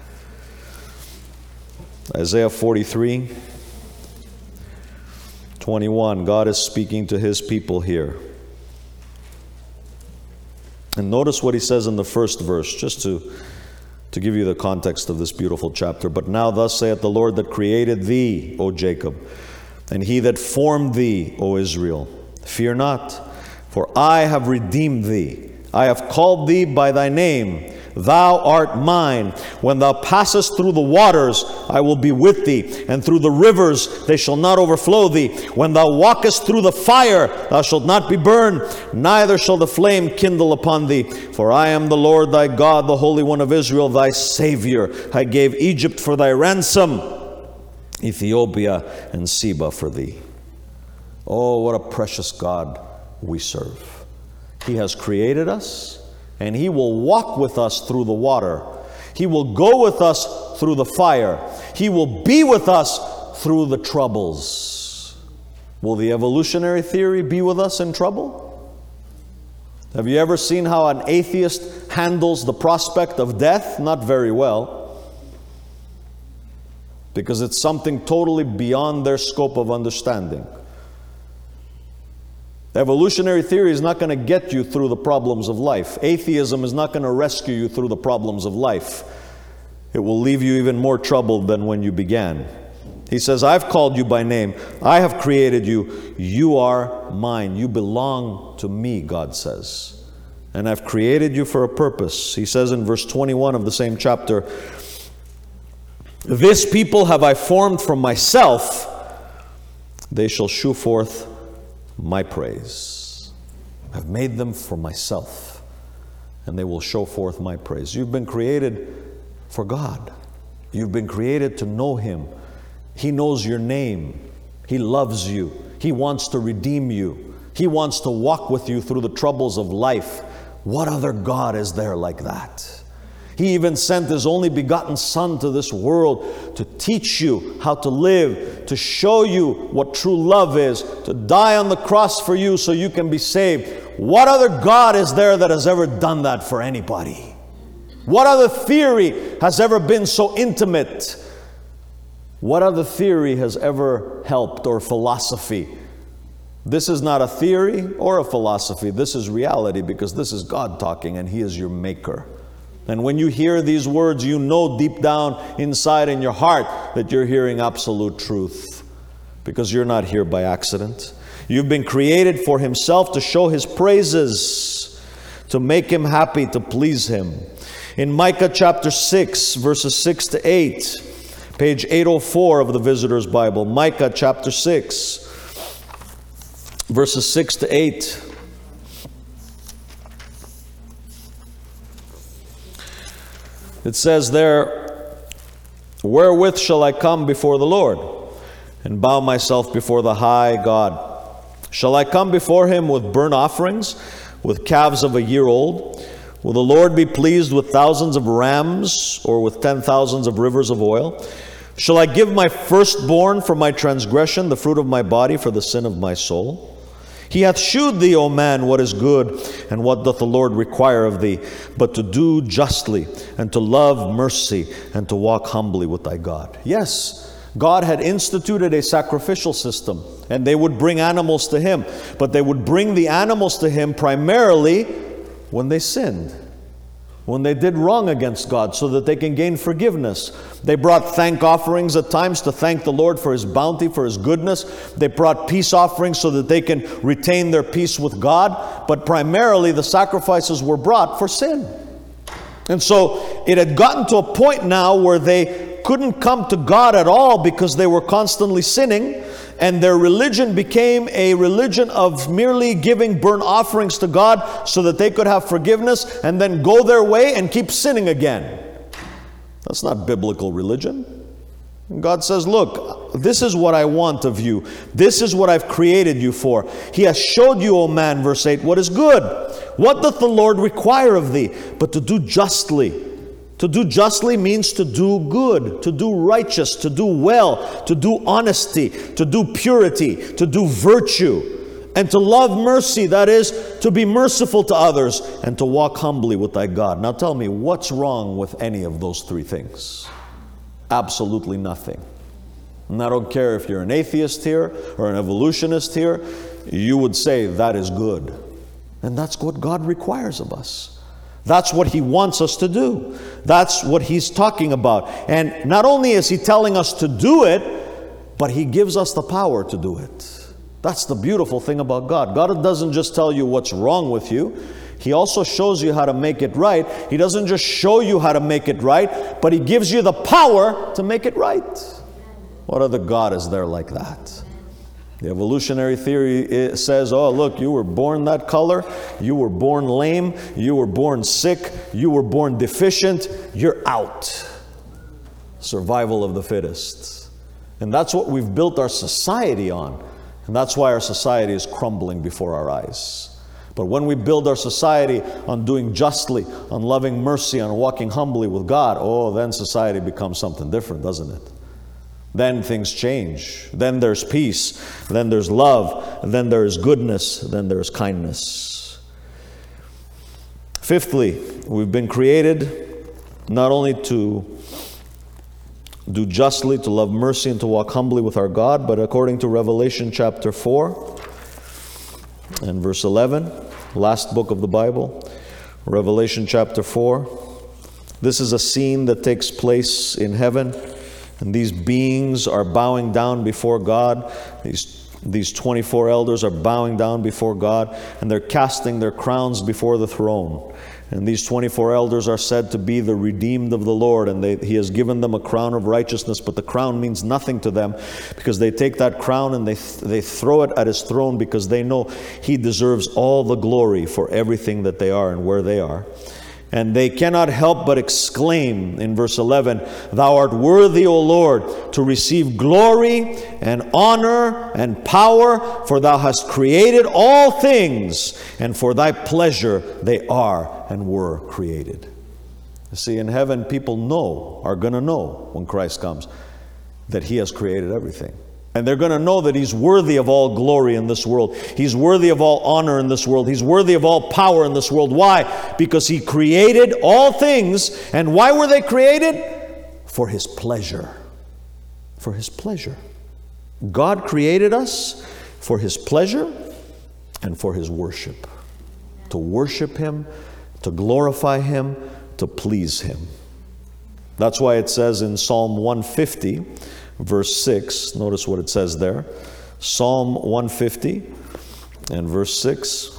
Isaiah forty-three, twenty-one. God is speaking to His people here. And notice what He says in the first verse, just to, to give you the context of this beautiful chapter. But now thus saith the Lord that created thee, O Jacob, and He that formed thee, O Israel. Fear not, for I have redeemed thee. I have called thee by thy name. Thou art mine. When thou passest through the waters, I will be with thee, and through the rivers they shall not overflow thee. When thou walkest through the fire, thou shalt not be burned, neither shall the flame kindle upon thee. For I am the Lord thy God, the Holy One of Israel, thy Savior. I gave Egypt for thy ransom, Ethiopia and Seba for thee. Oh, what a precious God we serve. He has created us, and He will walk with us through the water. He will go with us through the fire. He will be with us through the troubles. Will the evolutionary theory be with us in trouble? Have you ever seen how an atheist handles the prospect of death? Not very well. Because it's something totally beyond their scope of understanding. Evolutionary theory is not going to get you through the problems of life. Atheism is not going to rescue you through the problems of life. It will leave you even more troubled than when you began. He says, I've called you by name. I have created you. You are mine. You belong to me, God says. And I've created you for a purpose. He says in verse twenty-one of the same chapter, this people have I formed from myself. They shall shew forth my praise. I've made them for myself, and they will show forth my praise. You've been created for God. You've been created to know Him. He knows your name. He loves you. He wants to redeem you. He wants to walk with you through the troubles of life. What other God is there like that? He even sent His only begotten Son to this world to teach you how to live, to show you what true love is, to die on the cross for you so you can be saved. What other God is there that has ever done that for anybody? What other theory has ever been so intimate? What other theory has ever helped, or philosophy? This is not a theory or a philosophy. This is reality, because this is God talking, and He is your maker. And when you hear these words, you know deep down inside in your heart that you're hearing absolute truth, because you're not here by accident. You've been created for Himself, to show His praises, to make Him happy, to please Him. In Micah chapter six, verses six to eight, page eight oh four of the Visitor's Bible, Micah chapter six, verses six to eight. It says there, wherewith shall I come before the Lord, and bow myself before the high God? Shall I come before Him with burnt offerings, with calves of a year old? Will the Lord be pleased with thousands of rams, or with ten thousands of rivers of oil? Shall I give my firstborn for my transgression, the fruit of my body for the sin of my soul? He hath shewed thee, O man, what is good, and what doth the Lord require of thee, but to do justly, and to love mercy, and to walk humbly with thy God. Yes, God had instituted a sacrificial system, and they would bring animals to Him, but they would bring the animals to Him primarily when they sinned, when they did wrong against God, so that they can gain forgiveness. They brought thank offerings at times to thank the Lord for His bounty, for His goodness. They brought peace offerings so that they can retain their peace with God. But primarily the sacrifices were brought for sin. And so it had gotten to a point now where they couldn't come to God at all because they were constantly sinning. And their religion became a religion of merely giving burnt offerings to God so that they could have forgiveness and then go their way and keep sinning again. That's not biblical religion. God says, look, this is what I want of you. This is what I've created you for. He has showed you, O man, verse eight, what is good. What doth the Lord require of thee? But to do justly. To do justly means to do good, to do righteous, to do well, to do honesty, to do purity, to do virtue, and to love mercy, that is, to be merciful to others, and to walk humbly with thy God. Now tell me, what's wrong with any of those three things? Absolutely nothing. And I don't care if you're an atheist here or an evolutionist here, you would say that is good. And that's what God requires of us. That's what He wants us to do. That's what He's talking about. And not only is He telling us to do it, but He gives us the power to do it. That's the beautiful thing about God. God doesn't just tell you what's wrong with you. He also shows you how to make it right. He doesn't just show you how to make it right, but He gives you the power to make it right. What other God is there like that? The evolutionary theory says, oh, look, you were born that color, you were born lame, you were born sick, you were born deficient, you're out. Survival of the fittest. And that's what we've built our society on. And that's why our society is crumbling before our eyes. But when we build our society on doing justly, on loving mercy, on walking humbly with God, oh, then society becomes something different, doesn't it? Then things change. Then there's peace. Then there's love. Then there's goodness. Then there's kindness. Fifthly, we've been created not only to do justly, to love mercy, and to walk humbly with our God, but according to Revelation chapter four and verse eleven, last book of the Bible, Revelation chapter four. This is a scene that takes place in heaven. And these beings are bowing down before God. These, these twenty-four elders are bowing down before God, and they're casting their crowns before the throne. And these twenty-four elders are said to be the redeemed of the Lord, and they, He has given them a crown of righteousness, but the crown means nothing to them because they take that crown and they, they throw it at His throne because they know He deserves all the glory for everything that they are and where they are. And they cannot help but exclaim in verse eleven, Thou art worthy, O Lord, to receive glory and honor and power, for Thou hast created all things, and for Thy pleasure they are and were created. You see, in heaven, people know, are going to know when Christ comes, that He has created everything. And they're going to know that He's worthy of all glory in this world. He's worthy of all honor in this world. He's worthy of all power in this world. Why? Because He created all things. And why were they created? For His pleasure. For His pleasure. God created us for His pleasure and for His worship. To worship Him, to glorify Him, to please Him. That's why it says in Psalm one fifty, verse six, notice what it says there. Psalm one fifty and verse six.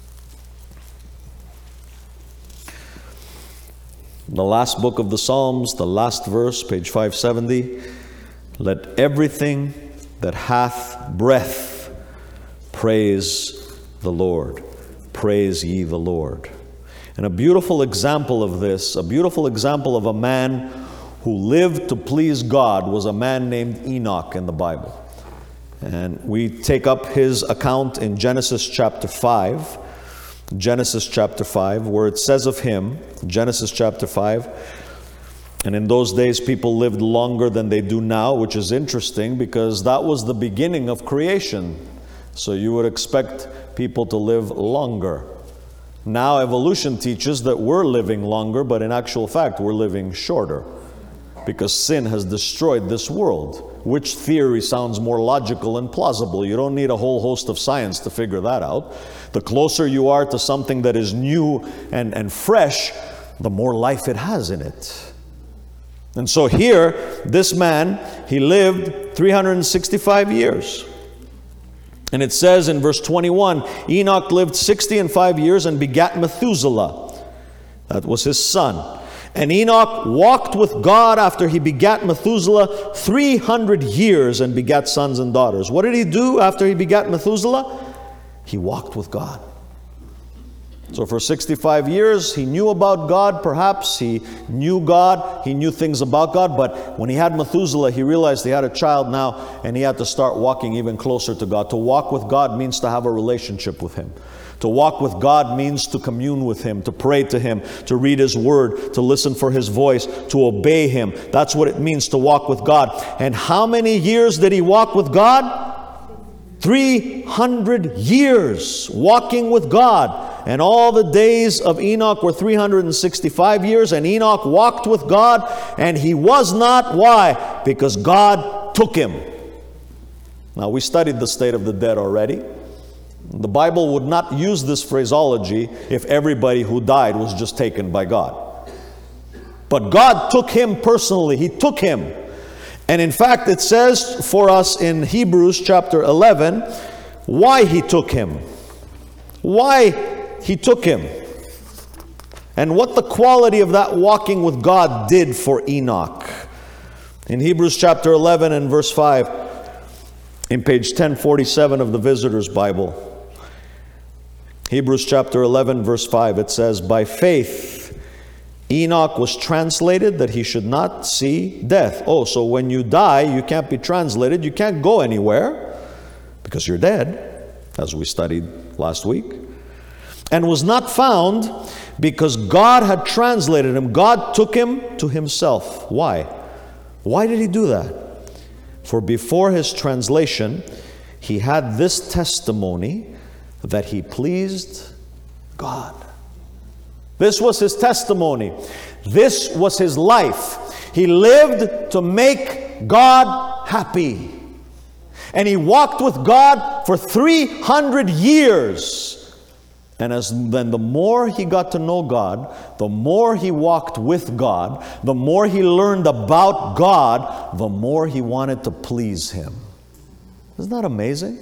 The last book of the Psalms, the last verse, page five seventy. Let everything that hath breath praise the Lord. Praise ye the Lord. And a beautiful example of this, a beautiful example of a man who lived to please God was a man named Enoch in the Bible. And we take up his account in Genesis chapter five. Genesis chapter five, where it says of him, Genesis chapter five, and in those days people lived longer than they do now, which is interesting because that was the beginning of creation. So you would expect people to live longer. Now evolution teaches that we're living longer, but in actual fact we're living shorter because sin has destroyed this world. Which theory sounds more logical and plausible? You don't need a whole host of science to figure that out. The closer you are to something that is new and, and fresh, the more life it has in it. And so here, this man, he lived three hundred sixty-five years. And it says in verse twenty-one, Enoch lived sixty and five years and begat Methuselah. That was his son. And Enoch walked with God after he begat Methuselah three hundred years and begat sons and daughters. What did he do after he begat Methuselah? He walked with God. So for sixty-five years, he knew about God, perhaps. He knew God. He knew things about God. But when he had Methuselah, he realized he had a child now, and he had to start walking even closer to God. To walk with God means to have a relationship with Him. To walk with God means to commune with Him, to pray to Him, to read His Word, to listen for His voice, to obey Him. That's what it means to walk with God. And how many years did he walk with God? three hundred years walking with God. And all the days of Enoch were three hundred sixty-five years. And Enoch walked with God, and he was not. Why? Because God took him. Now, we studied the state of the dead already. The Bible would not use this phraseology if everybody who died was just taken by God. But God took him personally. He took him. And in fact, it says for us in Hebrews chapter eleven, why he took him. Why he took him. And what the quality of that walking with God did for Enoch. In Hebrews chapter eleven and verse five, in page ten forty-seven of the Visitor's Bible, Hebrews chapter eleven verse five, it says, by faith Enoch was translated that he should not see death. Oh, so when you die, you can't be translated. You can't go anywhere because you're dead, as we studied last week. And was not found because God had translated him. God took him to himself. Why? Why did he do that? For before his translation, he had this testimony that he pleased God. This was his testimony. This was his life. He lived to make God happy. And he walked with God for three hundred years. And as then the more he got to know God, the more he walked with God, the more he learned about God, the more he wanted to please Him. Isn't that amazing?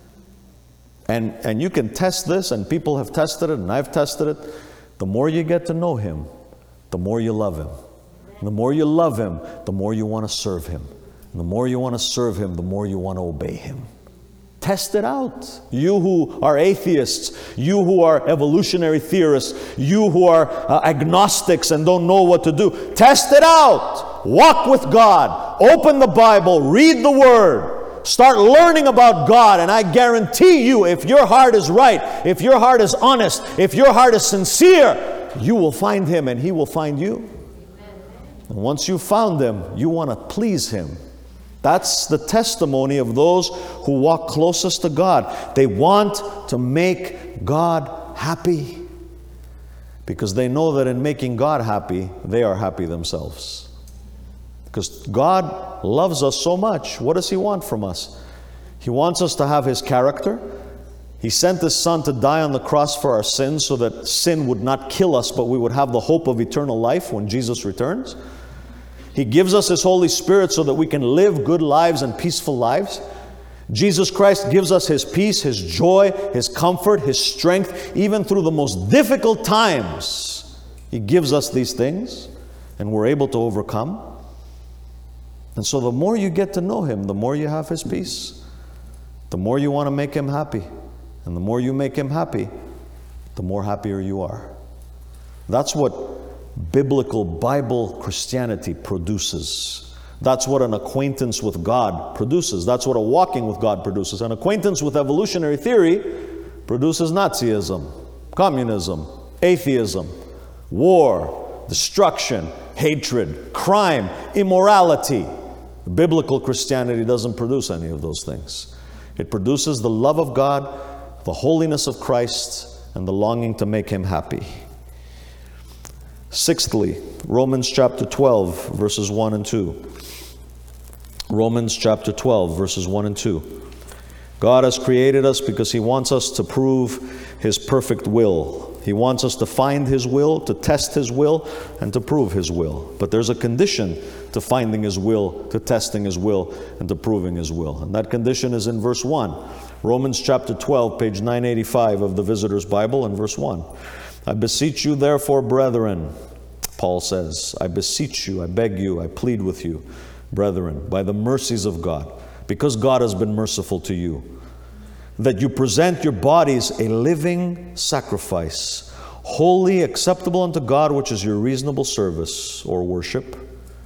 And, and you can test this, and people have tested it, and I've tested it. The more you get to know Him, the more you love Him. And the more you love Him, the more you want to serve Him. And the more you want to serve Him, the more you want to obey Him. Test it out. You who are atheists, you who are evolutionary theorists, you who are uh, agnostics and don't know what to do, test it out. Walk with God. Open the Bible. Read the Word. Start learning about God, and I guarantee you, if your heart is right, if your heart is honest, if your heart is sincere, you will find Him and He will find you. And once you've found Him, you want to please Him. That's the testimony of those who walk closest to God. They want to make God happy because they know that in making God happy, they are happy themselves. Because God loves us so much. What does He want from us? He wants us to have His character. He sent His Son to die on the cross for our sins so that sin would not kill us, but we would have the hope of eternal life when Jesus returns. He gives us His Holy Spirit so that we can live good lives and peaceful lives. Jesus Christ gives us His peace, His joy, His comfort, His strength, even through the most difficult times. He gives us these things, and we're able to overcome. And so the more you get to know Him, the more you have His peace. The more you want to make Him happy. And the more you make Him happy, the more happier you are. That's what biblical Bible Christianity produces. That's what an acquaintance with God produces. That's what a walking with God produces. An acquaintance with evolutionary theory produces Nazism, communism, atheism, war, destruction, hatred, crime, immorality. Biblical Christianity doesn't produce any of those things. It produces the love of God, the holiness of Christ, and the longing to make Him happy. Sixthly, Romans chapter twelve, verses one and two. Romans chapter twelve, verses one and two. God has created us because He wants us to prove His perfect will. He wants us to find His will, to test His will, and to prove His will. But there's a condition to finding His will, to testing His will, and to proving His will. And that condition is in verse one. Romans chapter twelve, page nine eighty-five of the Visitor's Bible, and verse one. I beseech you therefore, brethren, Paul says, I beseech you, I beg you, I plead with you, brethren, by the mercies of God, because God has been merciful to you, that you present your bodies a living sacrifice, holy, acceptable unto God, which is your reasonable service or worship.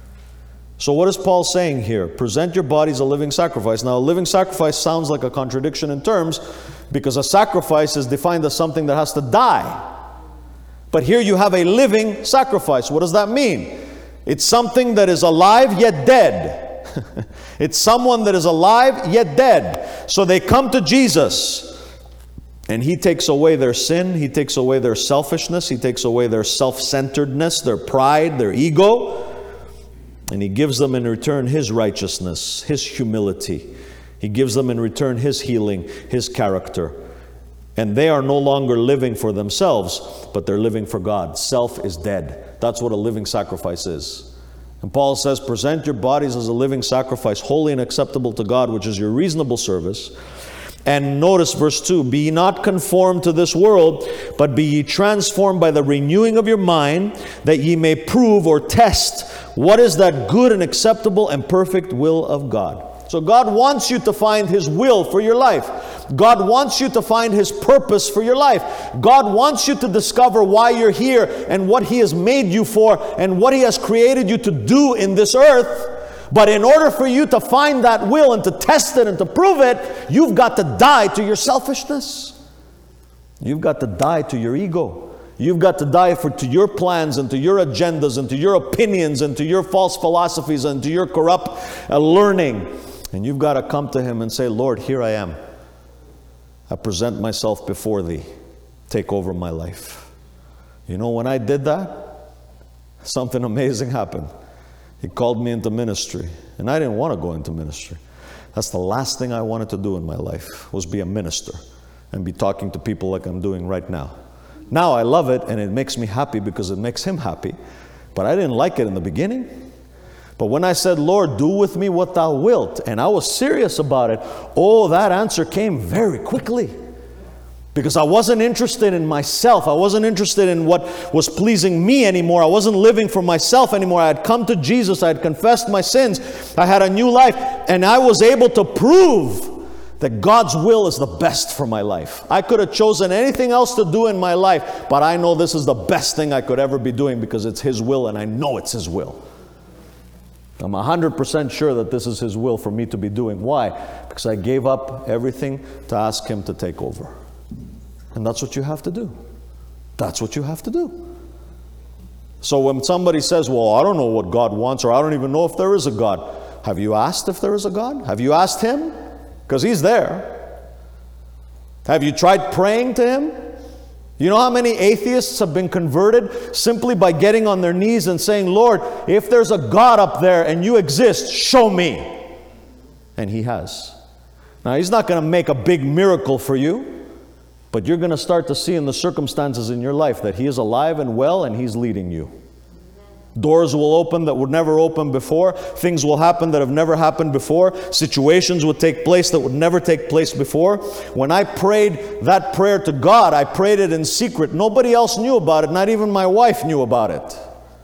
So what is Paul saying here? Present your bodies a living sacrifice. Now, a living sacrifice sounds like a contradiction in terms, because a sacrifice is defined as something that has to die. But here you have a living sacrifice. What does that mean? It's something that is alive yet dead. It's someone that is alive yet dead. So they come to Jesus, and He takes away their sin, He takes away their selfishness, He takes away their self-centeredness, their pride, their ego, and He gives them in return His righteousness, His humility. He gives them in return His healing, His character. And they are no longer living for themselves, but they're living for God. Self is dead. That's what a living sacrifice is. And Paul says, present your bodies as a living sacrifice, holy and acceptable to God, which is your reasonable service. And notice verse two, be ye not conformed to this world, but be ye transformed by the renewing of your mind, that ye may prove or test what is that good and acceptable and perfect will of God. So God wants you to find His will for your life. God wants you to find His purpose for your life. God wants you to discover why you're here and what He has made you for and what He has created you to do in this earth. But in order for you to find that will and to test it and to prove it, you've got to die to your selfishness. You've got to die to your ego. You've got to die for, to your plans and to your agendas and to your opinions and to your false philosophies and to your corrupt uh, learning. And you've got to come to Him and say, Lord, here I am. I present myself before Thee. Take over my life. You know, when I did that, something amazing happened. He called me into ministry. And I didn't want to go into ministry. That's the last thing I wanted to do in my life, was be a minister and be talking to people like I'm doing right now. Now I love it, and it makes me happy because it makes Him happy. But I didn't like it in the beginning. But when I said, Lord, do with me what Thou wilt, and I was serious about it, oh, that answer came very quickly. Because I wasn't interested in myself. I wasn't interested in what was pleasing me anymore. I wasn't living for myself anymore. I had come to Jesus. I had confessed my sins. I had a new life. And I was able to prove that God's will is the best for my life. I could have chosen anything else to do in my life, but I know this is the best thing I could ever be doing because it's His will, and I know it's His will. I'm one hundred percent sure that this is His will for me to be doing. Why? Because I gave up everything to ask Him to take over. And that's what you have to do. That's what you have to do. So when somebody says, well, I don't know what God wants, or I don't even know if there is a God. Have you asked if there is a God? Have you asked Him? Because He's there. Have you tried praying to Him? You know how many atheists have been converted simply by getting on their knees and saying, Lord, if there's a God up there and You exist, show me. And He has. Now, He's not going to make a big miracle for you, but you're going to start to see in the circumstances in your life that He is alive and well, and He's leading you. Doors will open that would never open before. Things will happen that have never happened before. Situations would take place that would never take place before. When I prayed that prayer to God, I prayed it in secret. Nobody else knew about it. Not even my wife knew about it.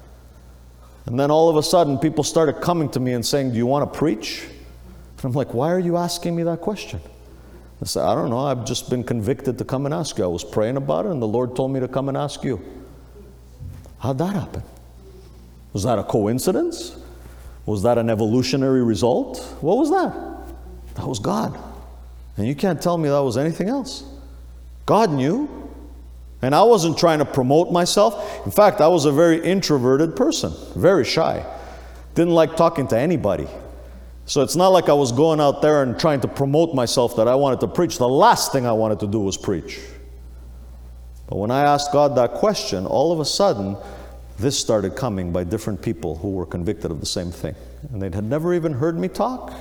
And then all of a sudden, people started coming to me and saying, do you want to preach? And I'm like, why are you asking me that question? I said, I don't know. I've just been convicted to come and ask you. I was praying about it, and the Lord told me to come and ask you. How'd that happen? Was that a coincidence? Was that an evolutionary result? What was that? That was God. And you can't tell me that was anything else. God knew. And I wasn't trying to promote myself. In fact, I was a very introverted person, very shy. Didn't like talking to anybody. So it's not like I was going out there and trying to promote myself that I wanted to preach. The last thing I wanted to do was preach. But when I asked God that question, all of a sudden, this started coming by different people who were convicted of the same thing. And they had never even heard me talk.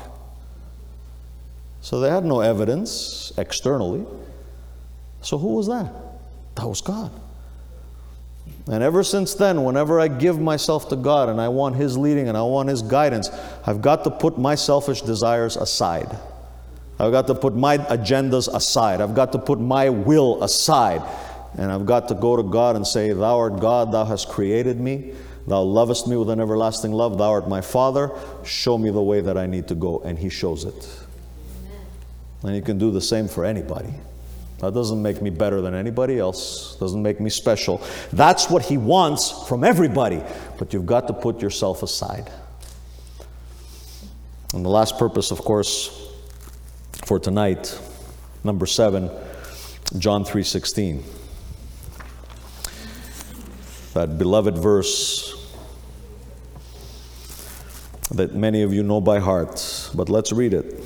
So they had no evidence externally. So who was that? That was God. And ever since then, whenever I give myself to God and I want His leading and I want His guidance, I've got to put my selfish desires aside. I've got to put my agendas aside. I've got to put my will aside. And I've got to go to God and say, Thou art God, Thou hast created me. Thou lovest me with an everlasting love. Thou art my Father. Show me the way that I need to go. And He shows it. Amen. And you can do the same for anybody. That doesn't make me better than anybody else. Doesn't make me special. That's what He wants from everybody. But you've got to put yourself aside. And the last purpose, of course, for tonight, number seven, John three sixteen. That beloved verse that many of you know by heart. But let's read it.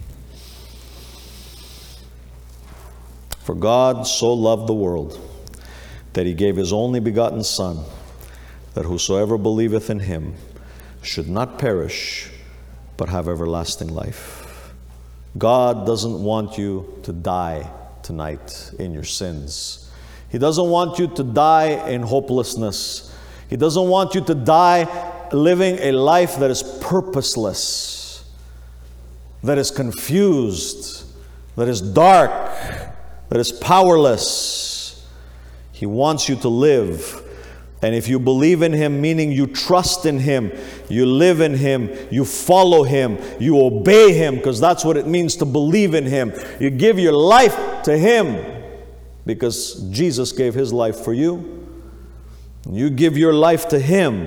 For God so loved the world that He gave His only begotten Son, that whosoever believeth in Him should not perish, but have everlasting life. God doesn't want you to die tonight in your sins. He doesn't want you to die in hopelessness. He doesn't want you to die living a life that is purposeless, that is confused, that is dark, that is powerless. He wants you to live. And if you believe in Him, meaning you trust in Him, you live in Him, you follow Him, you obey Him, because that's what it means to believe in Him. You give your life to Him because Jesus gave His life for you. You give your life to Him,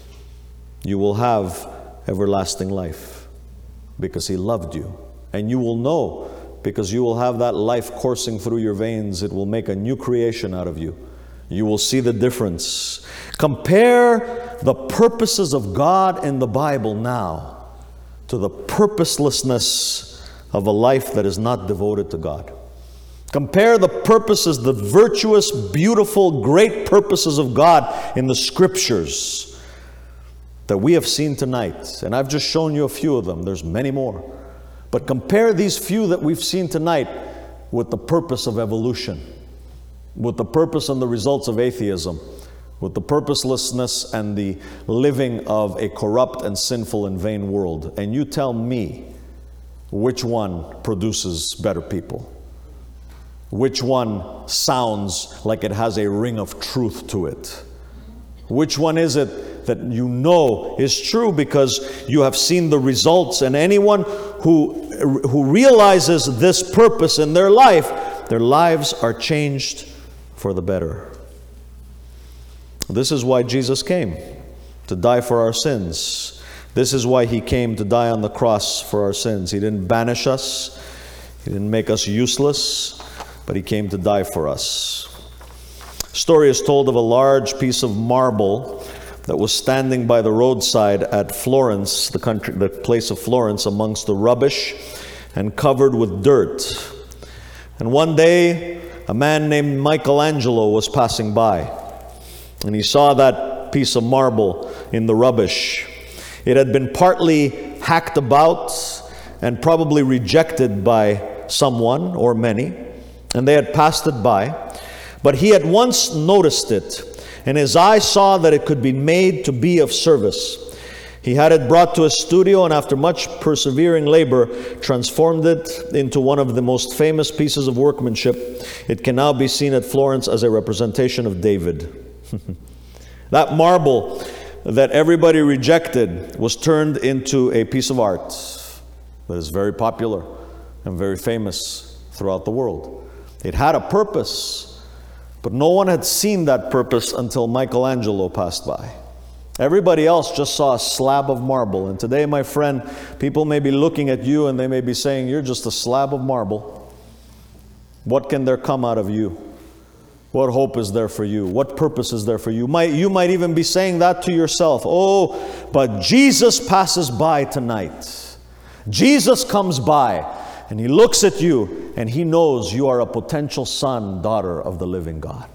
you will have everlasting life because He loved you. And you will know, because you will have that life coursing through your veins. It will make a new creation out of you. You will see the difference. Compare the purposes of God in the Bible now to the purposelessness of a life that is not devoted to God. Compare the purposes, the virtuous, beautiful, great purposes of God in the Scriptures that we have seen tonight. And I've just shown you a few of them. There's many more. But compare these few that we've seen tonight with the purpose of evolution, with the purpose and the results of atheism, with the purposelessness and the living of a corrupt and sinful and vain world. And you tell me which one produces better people. Which one sounds like it has a ring of truth to it? Which one is it that you know is true because you have seen the results? And anyone who, who realizes this purpose in their life, their lives are changed for the better. This is why Jesus came, to die for our sins. This is why He came to die on the cross for our sins. He didn't banish us. He didn't make us useless, but He came to die for us. A story is told of a large piece of marble that was standing by the roadside at Florence, the country, the place of Florence, amongst the rubbish and covered with dirt. And one day, a man named Michelangelo was passing by, and he saw that piece of marble in the rubbish. It had been partly hacked about and probably rejected by someone or many, and they had passed it by. But he at once noticed it, and his eye saw that it could be made to be of service. He had it brought to his studio, and after much persevering labor, transformed it into one of the most famous pieces of workmanship. It can now be seen at Florence as a representation of David. That marble that everybody rejected was turned into a piece of art that is very popular and very famous throughout the world. It had a purpose, but no one had seen that purpose until Michelangelo passed by. Everybody else just saw a slab of marble. And today, my friend, people may be looking at you and they may be saying, you're just a slab of marble. What can there come out of you? What hope is there for you? What purpose is there for you? Might, you might even be saying that to yourself. Oh, but Jesus passes by tonight. Jesus comes by and he looks at you and he knows you are a potential son, daughter of the living God.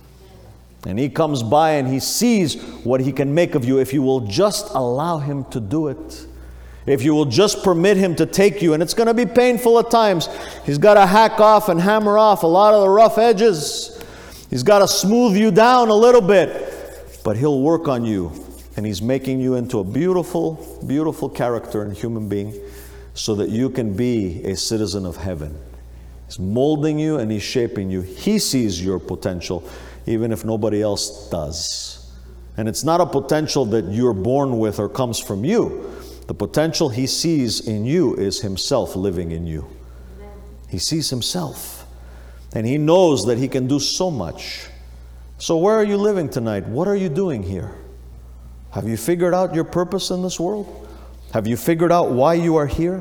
And he comes by and he sees what he can make of you if you will just allow him to do it. If you will just permit him to take you, and it's going to be painful at times. He's got to hack off and hammer off a lot of the rough edges. He's got to smooth you down a little bit. But he'll work on you. And he's making you into a beautiful, beautiful character and human being so that you can be a citizen of heaven. He's molding you and he's shaping you. He sees your potential, even if nobody else does. And it's not a potential that you're born with or comes from you. The potential he sees in you is himself living in you. He sees himself. And he knows that he can do so much. So where are you living tonight? What are you doing here? Have you figured out your purpose in this world? Have you figured out why you are here?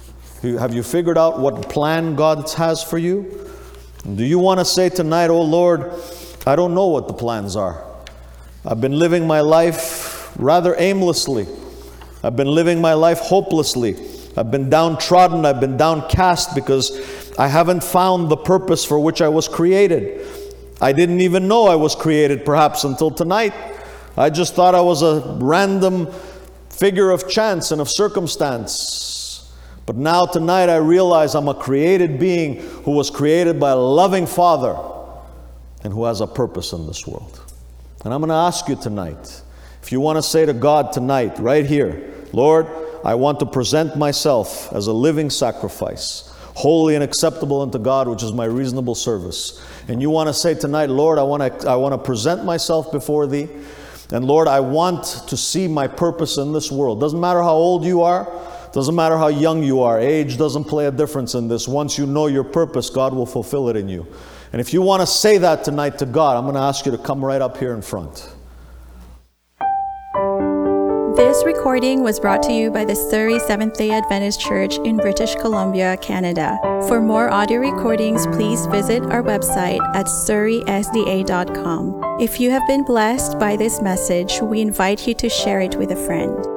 Have you figured out what plan God has for you? Do you want to say tonight, oh Lord, I don't know what the plans are. I've been living my life rather aimlessly. I've been living my life hopelessly. I've been downtrodden. I've been downcast because I haven't found the purpose for which I was created. I didn't even know I was created perhaps until tonight. I just thought I was a random figure of chance and of circumstance. But now tonight I realize I'm a created being who was created by a loving Father and who has a purpose in this world. And I'm going to ask you tonight, if you want to say to God tonight, right here, Lord, I want to present myself as a living sacrifice, holy and acceptable unto God, which is my reasonable service. And you want to say tonight, Lord, I want to, I want to present myself before Thee. And Lord, I want to see my purpose in this world. Doesn't matter how old you are. Doesn't matter how young you are. Age doesn't play a difference in this. Once you know your purpose, God will fulfill it in you. And if you want to say that tonight to God, I'm going to ask you to come right up here in front. This recording was brought to you by the Surrey Seventh-day Adventist Church in British Columbia, Canada. For more audio recordings, please visit our website at surrey s d a dot com. If you have been blessed by this message, we invite you to share it with a friend.